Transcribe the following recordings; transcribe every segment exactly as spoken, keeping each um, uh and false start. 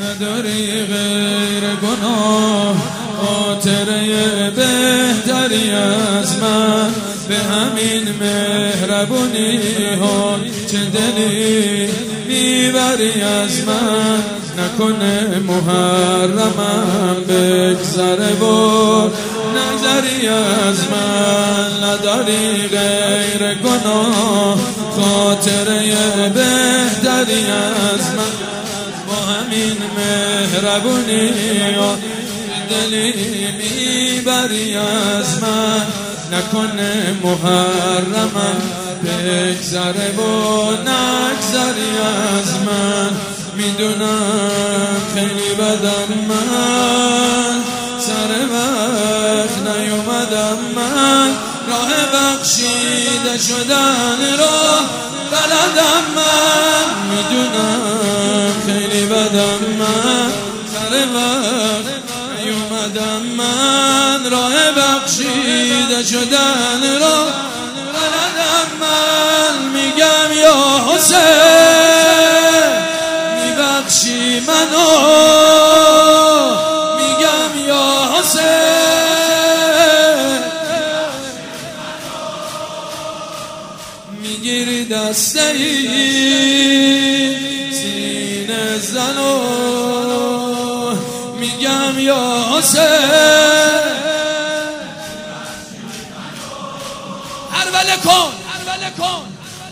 نداری غیر گناه، خاطره بهتری از من، به همین مهربونی ها چه دلی میبری از من. نکنه محرمم بگذره و نگذری از من. نداری غیر گناه، خاطره بهتری از من، با همین مهربونی ها دلی میبری از من. نکنه محرمم بگذره و نگذری از من. میدونم خیلی بدم من، سر وقت نیومدم من، راه بخشیده شدن را بلدم من. میدونم خیلی بدم من، سر وقت نیومدم من، راه بخشیده شدن را بلدم من. میگم یا حسین میبخشی منو، میگم یا حسین میگیری دسته ای سینه زنو، میگم یا حسین هر وله کن، هر وله کن.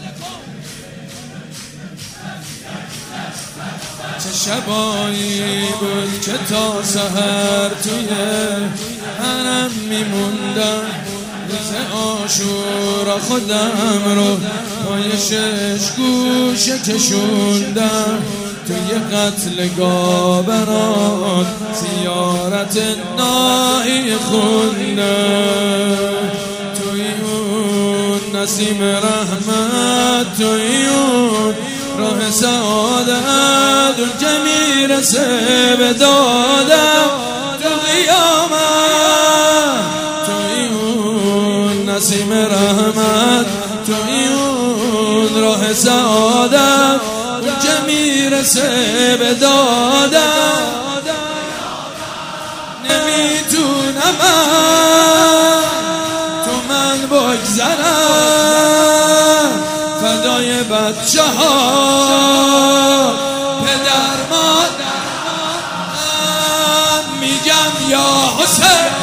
چه شبایی بود که تا سحر توی حرم میموندم، روز عاشورا خودم رو پای شش گوشه کشوندم. توی قتلگاه برات زیارت نایی خوندم، توی اون نسیم رحمت، توی اون راه سعادت، اون که میرسه به دادم تو قیامت. توی اون نسیم رحمت، توی اون راه سعادت، اون که میرسه به دادم. نمیتونم تو من بگذرم، فدای بچه ها پدر مادرم. میگم یا حسین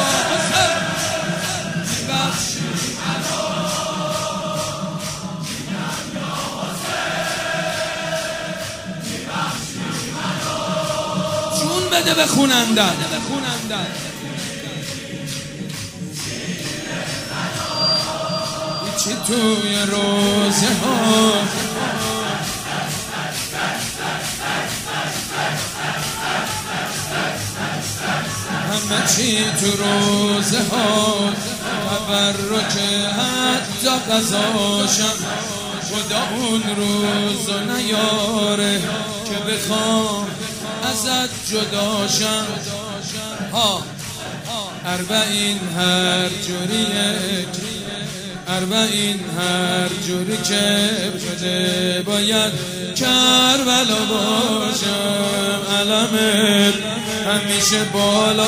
جون بده به خونندن. چی توی روزه ها همه چی تو روزه ها تبرک حتی قضاشم. خدا اون روزو نیاره که بخوام ازت جداشم. ها اربعین هر جوریه، اربعین هر جوری که بده باید کربلا باشم. علمت همیشه بالاست،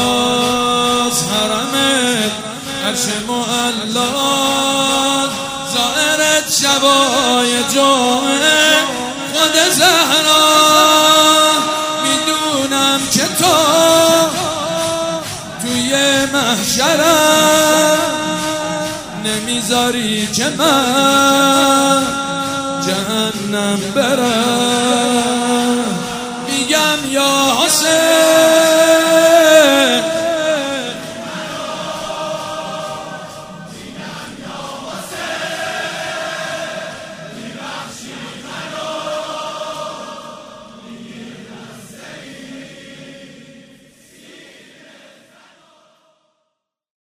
حرمت عرش معلاست، ظاهرت شبای جمعه خود زهرا. میدونم که تو توی محشرم نمیذاری که من جهنم برم. میگم یا حسین